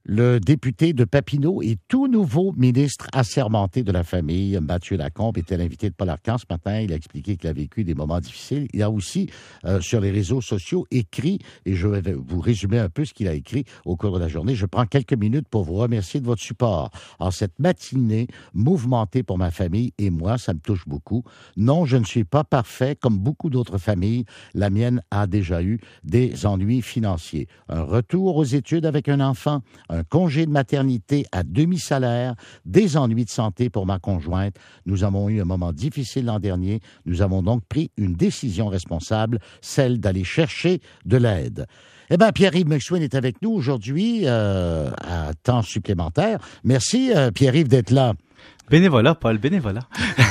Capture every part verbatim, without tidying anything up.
Le député de Papineau et tout nouveau ministre assermenté de la famille, Mathieu Lacombe, était l'invité de Paul Arcan ce matin. Il a expliqué qu'il a vécu des moments difficiles. Il a aussi, euh, sur les réseaux sociaux, écrit, et je vais vous résumer un peu ce qu'il a écrit au cours de la journée. Je prends quelques minutes pour vous remercier de votre support. En cette matinée mouvementée pour ma famille et moi, ça me touche beaucoup. Non, je ne suis pas parfait comme beaucoup d'autres familles. La mienne a déjà eu des ennuis financiers. Un retour aux études avec un enfant, un congé de maternité à demi-salaire, des ennuis de santé pour ma conjointe. Nous avons eu un moment difficile l'an dernier. Nous avons donc pris une décision responsable, celle d'aller chercher de l'aide. Eh bien, Pierre-Yves McSween est avec nous aujourd'hui euh, à temps supplémentaire. Merci, euh, Pierre-Yves, d'être là. Bénévolat, Paul, bénévolat.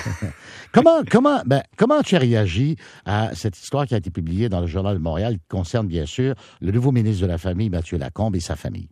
comment, comment, ben, comment tu as réagi à cette histoire qui a été publiée dans le Journal de Montréal qui concerne, bien sûr, le nouveau ministre de la Famille, Mathieu Lacombe, et sa famille?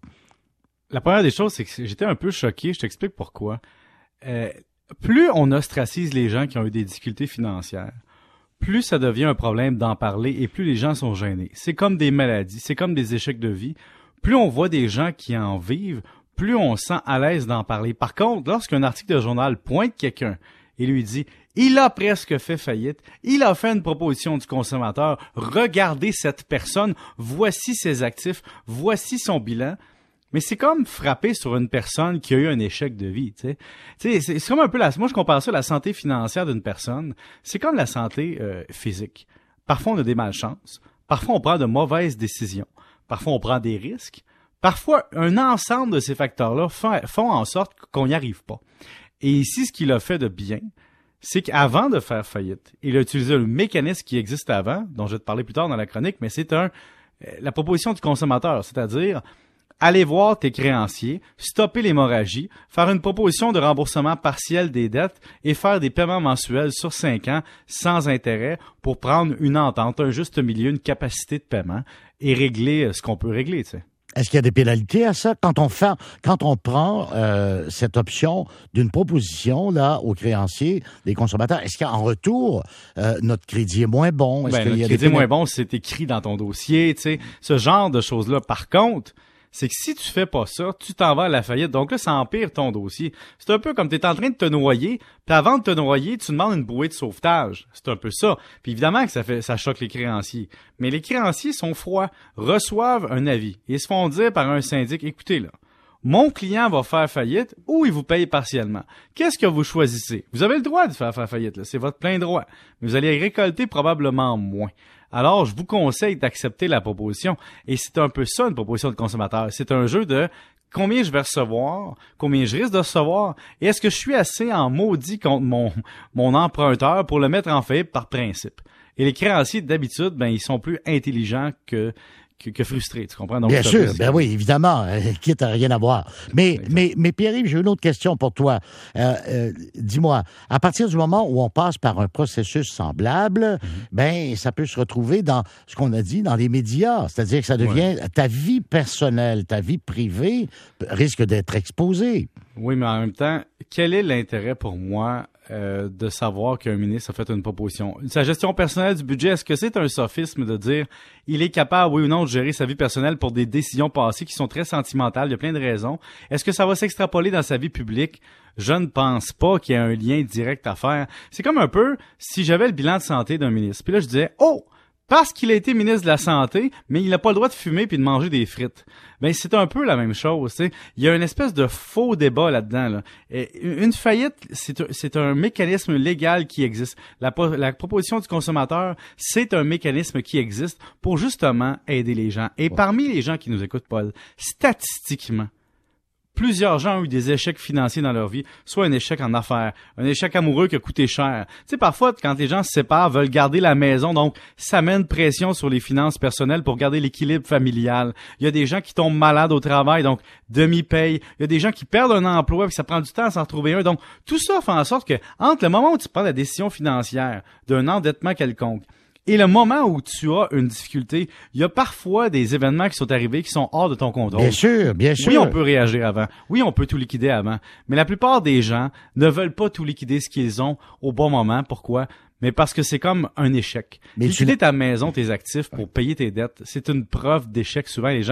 La première des choses, c'est que j'étais un peu choqué. Je t'explique pourquoi. Euh, plus on ostracise les gens qui ont eu des difficultés financières, plus ça devient un problème d'en parler et plus les gens sont gênés. C'est comme des maladies, c'est comme des échecs de vie. Plus on voit des gens qui en vivent, plus on se sent à l'aise d'en parler. Par contre, lorsqu'un article de journal pointe quelqu'un et lui dit « Il a presque fait faillite, il a fait une proposition du consommateur, regardez cette personne, voici ses actifs, voici son bilan », mais c'est comme frapper sur une personne qui a eu un échec de vie, tu sais. Tu sais, c'est, c'est comme un peu la, moi je compare ça à la santé financière d'une personne. C'est comme la santé euh, physique. Parfois on a des malchances, parfois on prend de mauvaises décisions, parfois on prend des risques, parfois un ensemble de ces facteurs-là font, font en sorte qu'on n'y arrive pas. Et ici, ce qu'il a fait de bien, c'est qu'avant de faire faillite, il a utilisé le mécanisme qui existe avant, dont je vais te parler plus tard dans la chronique, mais c'est un euh, la proposition du consommateur, c'est-à-dire aller voir tes créanciers, stopper l'hémorragie, faire une proposition de remboursement partiel des dettes et faire des paiements mensuels sur cinq ans sans intérêt pour prendre une entente, un juste milieu, une capacité de paiement et régler ce qu'on peut régler, tu sais. Est-ce qu'il y a des pénalités à ça quand on fait, quand on prend euh, cette option d'une proposition là aux créanciers, des consommateurs? Est-ce qu'en retour euh, notre crédit est moins bon? Est-ce ben, qu'il notre y a crédit des est moins bon, c'est écrit dans ton dossier, tu sais, ce genre de choses-là. Par contre, c'est que si tu fais pas ça, tu t'en vas à la faillite. Donc là, ça empire ton dossier. C'est un peu comme tu es en train de te noyer, puis avant de te noyer, tu demandes une bouée de sauvetage. C'est un peu ça. Puis évidemment que ça fait ça choque les créanciers. Mais les créanciers sont froids, reçoivent un avis et se font dire par un syndic, écoutez là, mon client va faire faillite ou il vous paye partiellement. Qu'est-ce que vous choisissez? Vous avez le droit de faire, faire faillite, là. C'est votre plein droit. Mais vous allez récolter probablement moins. Alors, je vous conseille d'accepter la proposition. Et c'est un peu ça, une proposition de consommateur. C'est un jeu de combien je vais recevoir, combien je risque de recevoir, et est-ce que je suis assez en maudit contre mon, mon emprunteur pour le mettre en faillite par principe. Et les créanciers, d'habitude, ben, ils sont plus intelligents que Que, que frustré, tu comprends? Donc, bien sûr, ben oui, évidemment, euh, quitte à rien à voir. Mais, Exact. mais, mais Pierre-Yves, j'ai une autre question pour toi. Euh, euh, dis-moi, à partir du moment où on passe par un processus semblable, mm-hmm. ben ça peut se retrouver dans ce qu'on a dit dans les médias, c'est-à-dire que ça devient ouais. ta vie personnelle, ta vie privée risque d'être exposée. Oui, mais en même temps, quel est l'intérêt pour moi euh, de savoir qu'un ministre a fait une proposition? Sa gestion personnelle du budget, est-ce que c'est un sophisme de dire il est capable, oui ou non, de gérer sa vie personnelle pour des décisions passées qui sont très sentimentales, il y a plein de raisons. Est-ce que ça va s'extrapoler dans sa vie publique? Je ne pense pas qu'il y ait un lien direct à faire. C'est comme un peu si j'avais le bilan de santé d'un ministre. Puis là, je disais, oh! Parce qu'il a été ministre de la Santé, mais il n'a pas le droit de fumer puis de manger des frites. Ben c'est un peu la même chose, tu sais. Il y a une espèce de faux débat là-dedans. Là. Et une faillite, c'est, c'est un mécanisme légal qui existe. La, la proposition du consommateur, c'est un mécanisme qui existe pour justement aider les gens. Et parmi les gens qui nous écoutent, Paul, statistiquement, plusieurs gens ont eu des échecs financiers dans leur vie, soit un échec en affaires, un échec amoureux qui a coûté cher. Tu sais, parfois, quand les gens se séparent, veulent garder la maison, donc ça met une pression sur les finances personnelles pour garder l'équilibre familial. Il y a des gens qui tombent malades au travail, donc demi-paye. Il y a des gens qui perdent un emploi et ça prend du temps à s'en retrouver un. Donc, tout ça fait en sorte que, entre le moment où tu prends la décision financière d'un endettement quelconque, et le moment où tu as une difficulté, il y a parfois des événements qui sont arrivés qui sont hors de ton contrôle. Bien sûr, bien sûr. Oui, on peut réagir avant. Oui, on peut tout liquider avant. Mais la plupart des gens ne veulent pas tout liquider ce qu'ils ont au bon moment. Pourquoi? Mais parce que c'est comme un échec. Mais liquider ta maison, tes actifs pour payer tes dettes, c'est une preuve d'échec. Souvent, les gens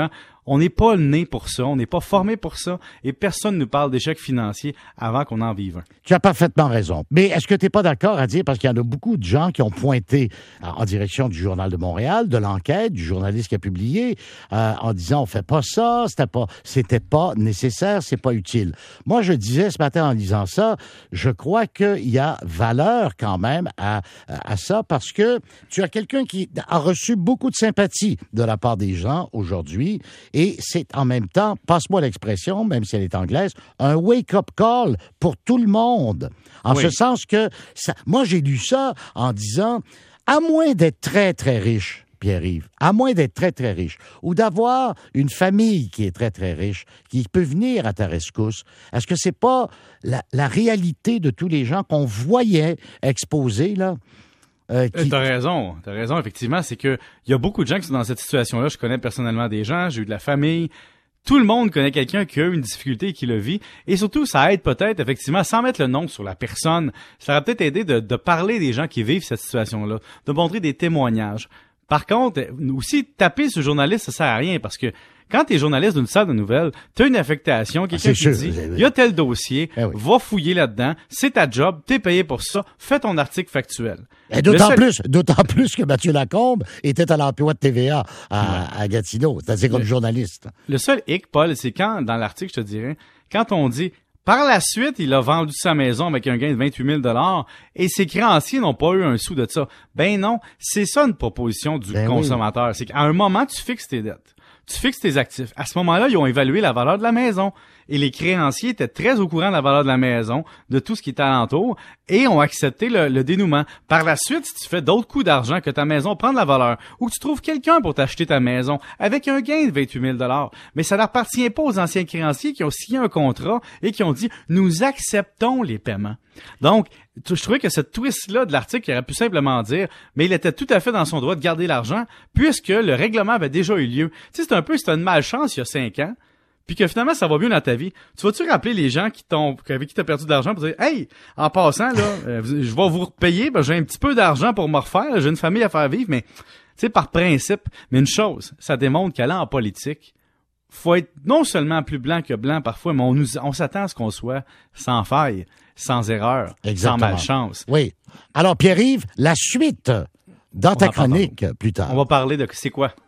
On n'est pas né pour ça, on n'est pas formé pour ça, et personne ne nous parle d'échecs financiers avant qu'on en vive un. Tu as parfaitement raison. Mais est-ce que tu n'es pas d'accord à dire, parce qu'il y en a beaucoup de gens qui ont pointé en direction du Journal de Montréal, de l'enquête, du journaliste qui a publié, euh, en disant on fait pas ça, c'était pas, c'était pas nécessaire, c'est pas utile. Moi, je disais ce matin en lisant ça, je crois qu'il y a valeur quand même à, à ça, parce que tu as quelqu'un qui a reçu beaucoup de sympathie de la part des gens aujourd'hui, et c'est en même temps, passe-moi l'expression, même si elle est anglaise, un wake-up call pour tout le monde. En oui. ce sens que, ça, moi j'ai lu ça en disant, à moins d'être très très riche, Pierre-Yves, à moins d'être très très riche, ou d'avoir une famille qui est très très riche, qui peut venir à ta rescousse, est-ce que c'est pas la, la réalité de tous les gens qu'on voyait exposés, là? Euh, qui... T'as raison, t'as raison, effectivement, c'est que il y a beaucoup de gens qui sont dans cette situation-là. Je connais personnellement des gens, j'ai eu de la famille. Tout le monde connaît quelqu'un qui a eu une difficulté et qui le vit. Et surtout, ça aide peut-être, effectivement, sans mettre le nom sur la personne, ça va peut-être aider de, de parler des gens qui vivent cette situation-là, de montrer des témoignages. Par contre, aussi, taper ce journaliste, ça sert à rien parce que quand t'es journaliste d'une salle de nouvelles, t'as une affectation, quelqu'un ah, qui sûr, dit, il y a tel dossier, eh oui. va fouiller là-dedans, c'est ta job, t'es payé pour ça, fais ton article factuel. Et d'autant seul... plus, d'autant plus que Mathieu Lacombe était à l'emploi de T V A à, ouais. à Gatineau, c'est-à-dire comme le, journaliste. Le seul hic, Paul, c'est quand, dans l'article, je te dirais, quand on dit, par la suite, il a vendu sa maison avec un gain de vingt-huit mille dollars et ses créanciers n'ont pas eu un sou de ça. Ben non, c'est ça une proposition du ben consommateur. Oui. C'est qu'à un moment, tu fixes tes dettes. Tu fixes tes actifs. À ce moment-là, ils ont évalué la valeur de la maison. Et les créanciers étaient très au courant de la valeur de la maison, de tout ce qui était alentour, et ont accepté le, le dénouement. Par la suite, si tu fais d'autres coups d'argent que ta maison prend de la valeur, ou que tu trouves quelqu'un pour t'acheter ta maison avec un gain de vingt-huit mille dollars, mais ça n'appartient pas aux anciens créanciers qui ont signé un contrat et qui ont dit « Nous acceptons les paiements ». Donc, je trouvais que cette twist-là de l'article aurait pu simplement dire, mais il était tout à fait dans son droit de garder l'argent, puisque le règlement avait déjà eu lieu. Tu sais, c'est un peu, c'est une malchance il y a cinq ans, puis que finalement, ça va mieux dans ta vie. Tu vas-tu rappeler les gens qui t'ont, avec qui t'as perdu de l'argent pour dire, hey, en passant, là, euh, je vais vous repayer, ben, j'ai un petit peu d'argent pour me refaire, j'ai une famille à faire vivre, mais, tu sais, par principe. Mais une chose, ça démontre qu'aller en politique, faut être non seulement plus blanc que blanc parfois, mais on nous, on s'attend à ce qu'on soit sans faille, sans erreur, Exactement. sans malchance. Oui. Alors, Pierre-Yves, la suite dans on ta chronique plus tard. On va parler de c'est quoi?